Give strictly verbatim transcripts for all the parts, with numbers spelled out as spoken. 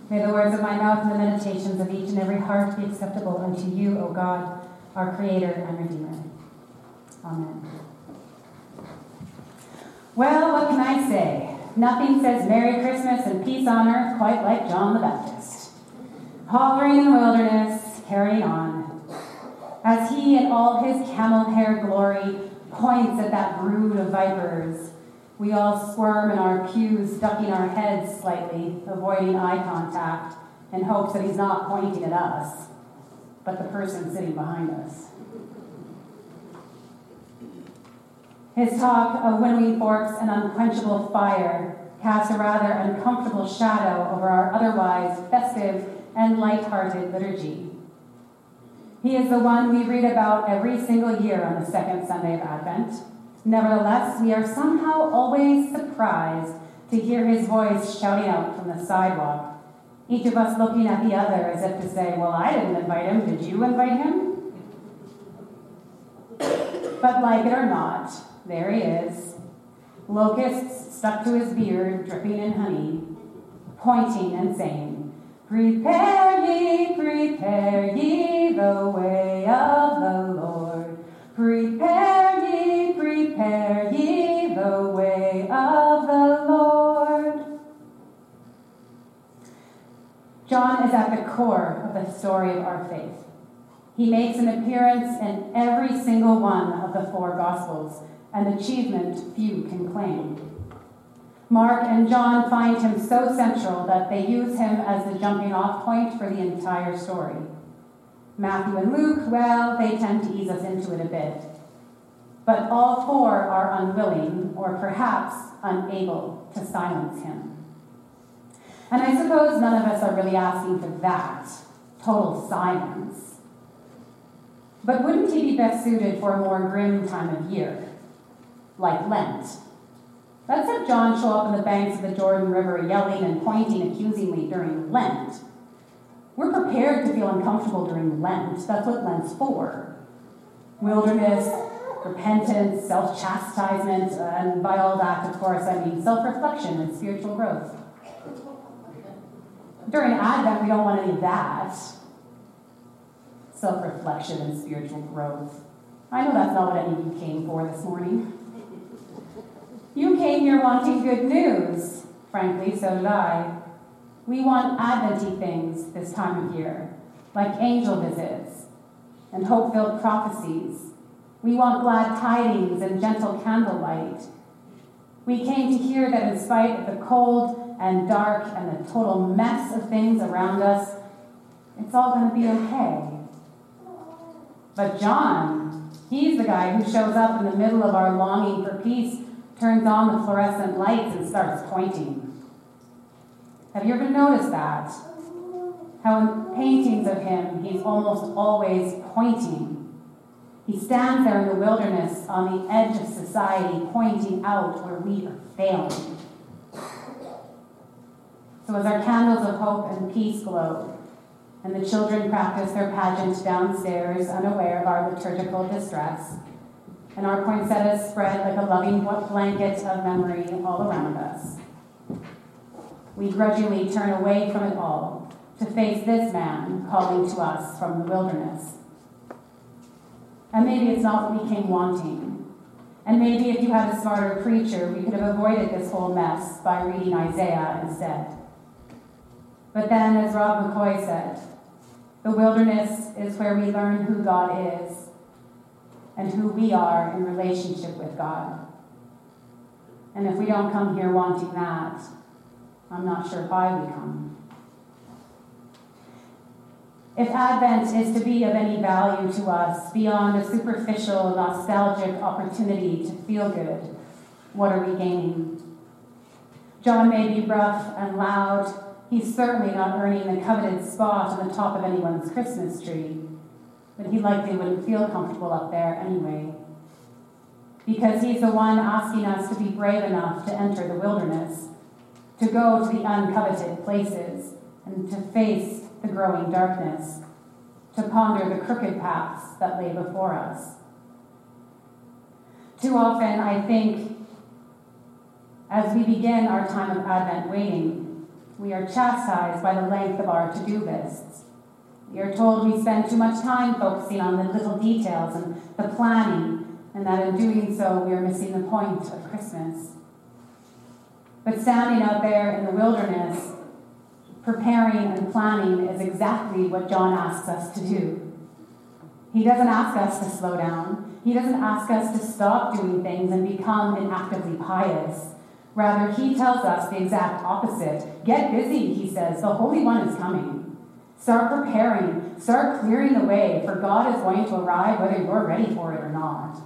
May the words of my mouth and the meditations of each and every heart be acceptable unto you, O God, our Creator and Redeemer. Amen. Well, what can I say? Nothing says Merry Christmas and peace on earth quite like John the Baptist. Hovering in the wilderness, carrying on. As he in all his camel hair glory points at that brood of vipers, we all squirm in our pews, ducking our heads slightly, avoiding eye contact, in hopes that he's not pointing at us, but the person sitting behind us. His talk of winnowing forks and unquenchable fire casts a rather uncomfortable shadow over our otherwise festive and light-hearted liturgy. He is the one we read about every single year on the second Sunday of Advent. Nevertheless, we are somehow always surprised to hear his voice shouting out from the sidewalk, each of us looking at the other as if to say, well, I didn't invite him, did you invite him? But like it or not, there he is, locusts stuck to his beard, dripping in honey, pointing and saying, prepare ye, prepare ye the way of the Lord. Prepare ye, prepare ye the way of the Lord. John is at the core of the story of our faith. He makes an appearance in every single one of the four Gospels, an achievement few can claim. Mark and John find him so central that they use him as the jumping-off point for the entire story. Matthew and Luke, well, they tend to ease us into it a bit. But all four are unwilling, or perhaps unable, to silence him. And I suppose none of us are really asking for that, total silence. But wouldn't he be best suited for a more grim time of year, like Lent? Let's have John show up on the banks of the Jordan River yelling and pointing accusingly during Lent. We're prepared to feel uncomfortable during Lent. That's what Lent's for. Wilderness, repentance, self-chastisement, and by all that, of course, I mean self-reflection and spiritual growth. During Advent, we don't want any of that. Self-reflection and spiritual growth. I know that's not what any of you came for this morning. You came here wanting good news. Frankly, so did I. We want Advent-y things this time of year, like angel visits and hope-filled prophecies. We want glad tidings and gentle candlelight. We came to hear that in spite of the cold and dark and the total mess of things around us, it's all going to be okay. But John, he's the guy who shows up in the middle of our longing for peace, turns on the fluorescent lights, and starts pointing. Have you ever noticed that? How in paintings of him, he's almost always pointing. He stands there in the wilderness on the edge of society, pointing out where we are failing. So as our candles of hope and peace glow, and the children practice their pageant downstairs, unaware of our liturgical distress, and our poinsettias spread like a loving blanket of memory all around us, we grudgingly turn away from it all to face this man calling to us from the wilderness. And maybe it's not what we came wanting. And maybe if you had a smarter preacher, we could have avoided this whole mess by reading Isaiah instead. But then, as Rob McCoy said, the wilderness is where we learn who God is and who we are in relationship with God. And if we don't come here wanting that, I'm not sure why we come. If Advent is to be of any value to us beyond a superficial, nostalgic opportunity to feel good, what are we gaining? John may be rough and loud. He's certainly not earning the coveted spot on the top of anyone's Christmas tree, but he likely wouldn't feel comfortable up there anyway, because he's the one asking us to be brave enough to enter the wilderness, to go to the uncoveted places, and to face the growing darkness, to ponder the crooked paths that lay before us. Too often, I think, as we begin our time of Advent waiting, We are chastised by the length of our to-do lists. We are told we spend too much time focusing on the little details and the planning, and that in doing so we are missing the point of Christmas. But standing out there in the wilderness, preparing and planning is exactly what John asks us to do. He doesn't ask us to slow down. He doesn't ask us to stop doing things and become inactively pious. Rather, he tells us the exact opposite. Get busy, he says. The Holy One is coming. Start preparing. Start clearing the way, for God is going to arrive whether you're ready for it or not.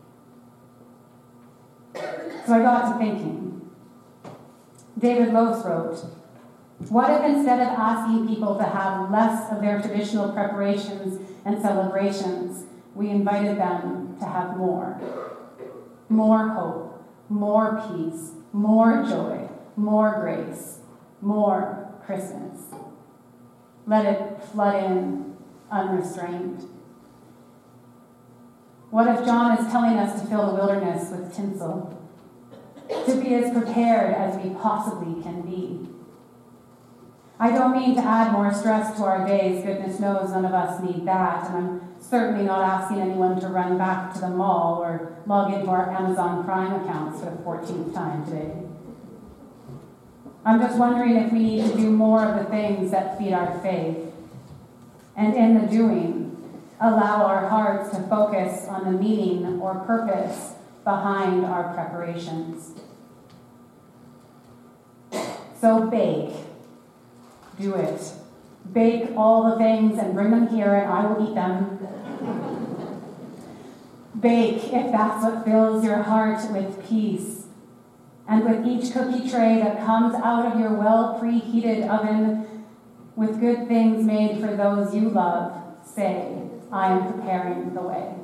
So I got to thinking. David Lose wrote, "What if instead of asking people to have less of their traditional preparations and celebrations, we invited them to have more? More hope, more peace, more joy, more grace, more Christmas. Let it flood in unrestrained." What if John is telling us to fill the wilderness with tinsel? To be as prepared as we possibly can be. I don't mean to add more stress to our days. Goodness knows none of us need that. And I'm certainly not asking anyone to run back to the mall or log into our Amazon Prime accounts for the fourteenth time today. I'm just wondering if we need to do more of the things that feed our faith. And in the doing, allow our hearts to focus on the meaning or purpose behind our preparations. So bake. Do it. Bake all the things and bring them here and I will eat them. Bake if that's what fills your heart with peace. And with each cookie tray that comes out of your well preheated oven with good things made for those you love, say, I am preparing the way.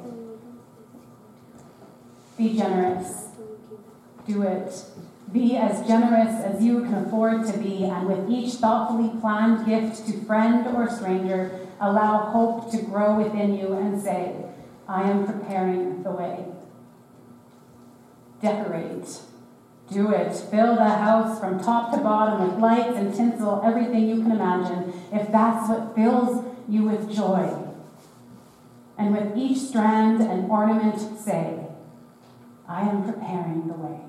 Be generous. Do it. Be as generous as you can afford to be, and with each thoughtfully planned gift to friend or stranger, allow hope to grow within you and say, I am preparing the way. Decorate. Do it. Fill the house from top to bottom with lights and tinsel, everything you can imagine, if that's what fills you with joy. And with each strand and ornament, say, I am preparing the way.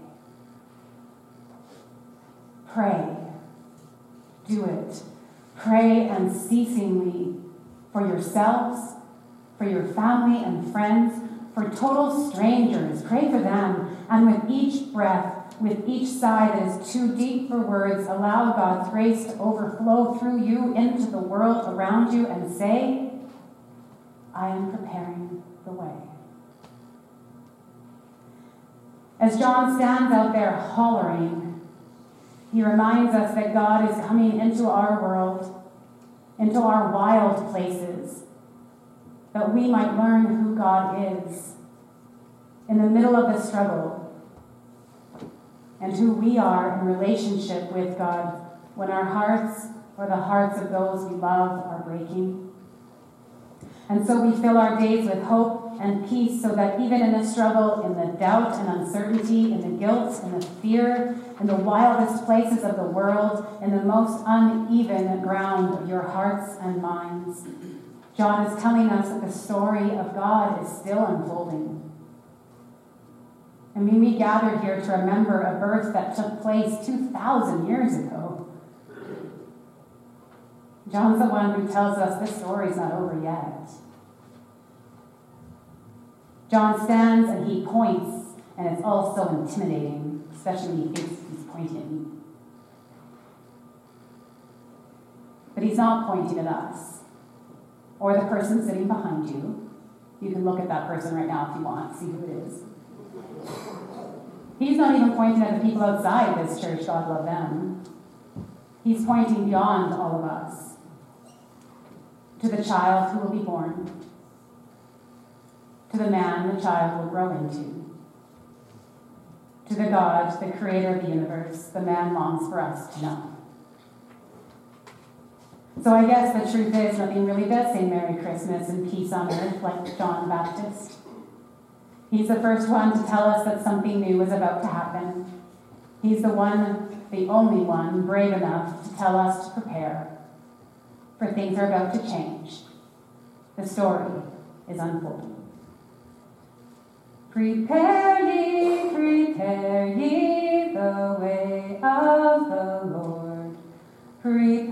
Pray. Do it. Pray unceasingly for yourselves, for your family and friends, for total strangers. Pray for them. And with each breath, with each sigh that is too deep for words, allow God's grace to overflow through you into the world around you and say, I am preparing the way. As John stands out there hollering, he reminds us that God is coming into our world, into our wild places, that we might learn who God is in the middle of the struggle and who we are in relationship with God when our hearts or the hearts of those we love are breaking. And so we fill our days with hope and peace so that even in the struggle, in the doubt and uncertainty, in the guilt and the fear, in the wildest places of the world, in the most uneven ground of your hearts and minds, John is telling us that the story of God is still unfolding. And when we gather here to remember a birth that took place two thousand years ago, John's the one who tells us this story's not over yet. John stands and he points, and it's all so intimidating, especially when he thinks he's pointing at me. But he's not pointing at us, or the person sitting behind you. You can look at that person right now if you want, see who it is. He's not even pointing at the people outside this church, God love them. He's pointing beyond all of us, to the child who will be born, to the man the child will grow into, to the God, the creator of the universe, the man longs for us to know. So I guess the truth is nothing really does say Merry Christmas and peace on earth like John the Baptist. He's the first one to tell us that something new is about to happen. He's the one the only one brave enough to tell us to prepare. For things are about to change. The story is unfolding. Prepare ye, prepare ye the way of the Lord. Prepare